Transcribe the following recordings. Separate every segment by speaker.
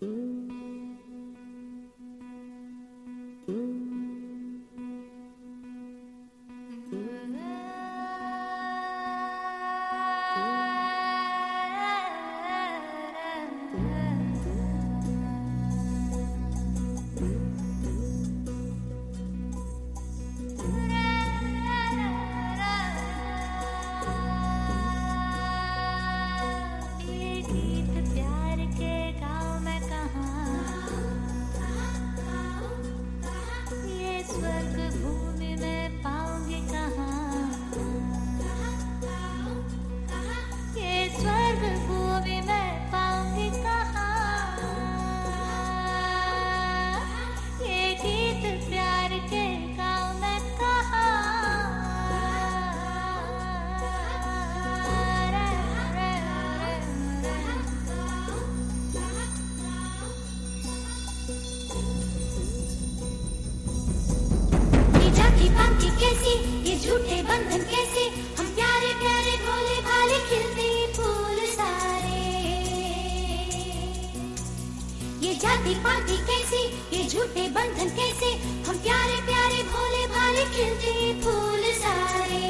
Speaker 1: जाति पाति कैसे, ये झूठे बंधन कैसे, हम प्यारे प्यारे भोले भाले खिलते फूल सारे।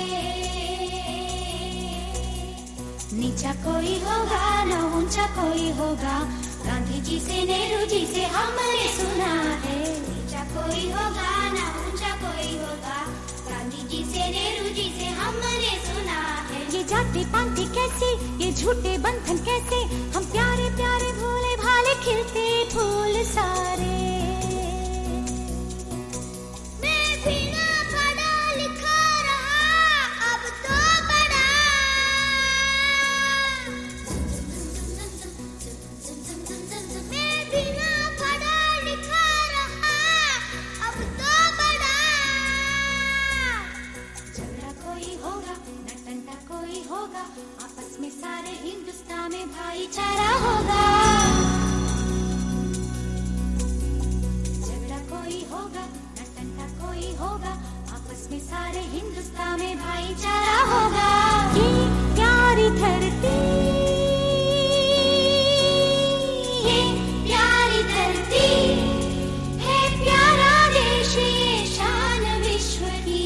Speaker 1: नीचा कोई होगा न ऊंचा कोई होगा, गांधी जी से नेहरू जी से हमने सुना है। नीचा कोई होगा न ऊंचा कोई होगा, गांधी जी से नेहरू जी से हमने सुना है। ये जाति पाति कैसे, ये झूठे बंधन कैसे, हम प्यारे प्यारे भोले भाले खिलते फूल सारे। मैं भी ना पढ़ा लिखा रहा, अब तो बड़ा। मैं भी ना पढ़ा लिखा रहा, अब तो बड़ा। झगड़ा कोई होगा न टंटा कोई होगा, आपस में सारे हिंदुस्तान में भाईचारा होगा। होगा आपस में सारे हिंदुस्तान में भाईचारा होगा। ये प्यारी धरती, ये प्यारी धरती है, प्यारा देश ये शान विश्व की।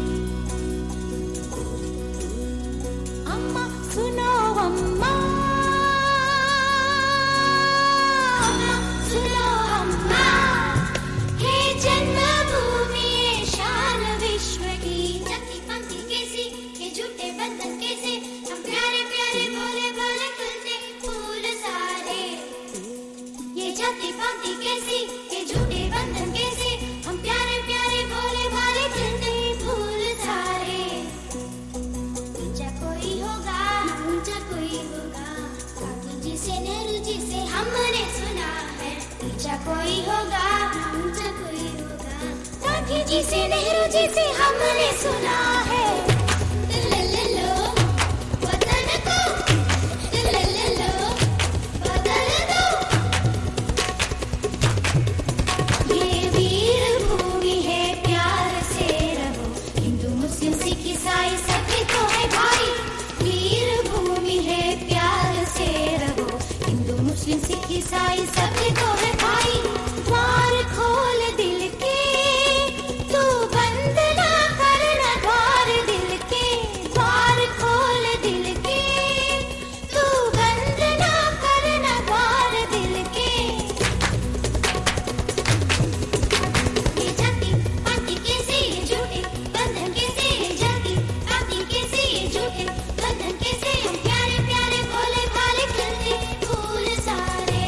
Speaker 1: अम्मा सुनो अम्मा, अम्मा सुनो अम्मा, हे जन्मभूमि कोई होगा ऊंचा कोई होगा, गांधी जी से नेहरू जी से हमने सुना है। लो वतन को लो बदल दो, ये वीर भूमि है, प्यार से रहो। हिंदू मुस्लिम सिख ईसाई सभी तो है भाई, वीर भूमि है, प्यार से रहो। हिंदू मुस्लिम सिख ईसाई सभी तो है भाई। द्वार खोल दिल के, तू बंद ना करना द्वार दिल के। द्वार खोल दिल के, तू बंद ना करना द्वार दिल के। ये जाति पाति कैसे, ये झूठे बंधन कैसे, ये जाति पाति कैसे, ये झूठे बंधन कैसे, हम प्यारे प्यारे भोले भाले खिलते फूल सारे।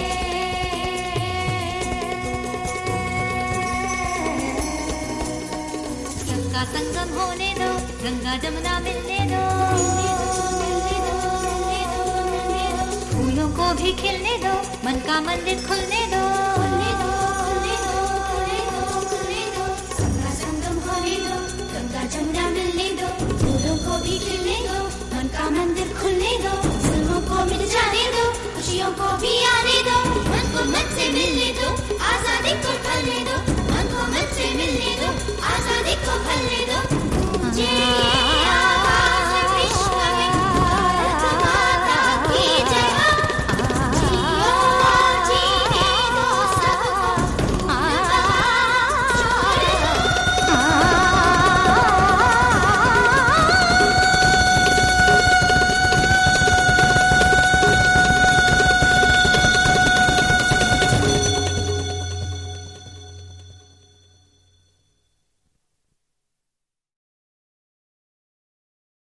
Speaker 1: सबका संगम होने दो, गंगा जमुना मिलने दो, फूलों को भी खिलने दो, मन का मंदिर खुलने दो। सबका संगम होने दो, गंगा जमुना मिलने दो, फूलों को भी खिलने दो, मन का मंदिर खुलने दो। जुल्मों को मिट जाने दो, खुशियों को भी आने दो, मन को मन से मिलने दो, आजादी को फलने दो। मन को मन से मिलने दो, आजादी को फलने